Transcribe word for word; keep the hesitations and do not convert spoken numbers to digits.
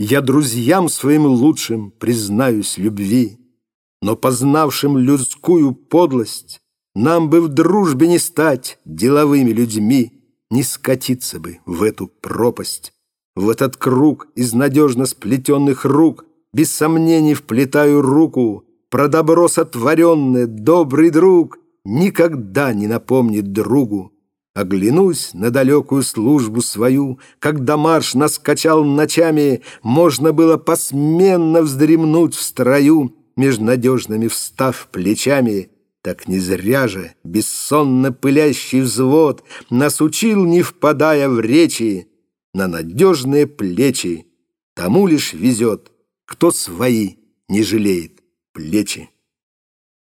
Я друзьям своим лучшим признаюсь любви, но, познавшим людскую подлость, нам бы в дружбе не стать деловыми людьми, не скатиться бы в эту пропасть. В этот круг из надежно сплетенных рук без сомнений вплетаю руку. Про добро сотворенное добрый друг никогда не напомнит другу. Оглянусь на далекую службу свою, когда марш нас качал ночами, можно было посменно вздремнуть в строю, меж надежными встав плечами. Так не зря же бессонно пылящий взвод нас учил, не впадая в речи, на надежные плечи тому лишь везет, кто свои не жалеет плечи.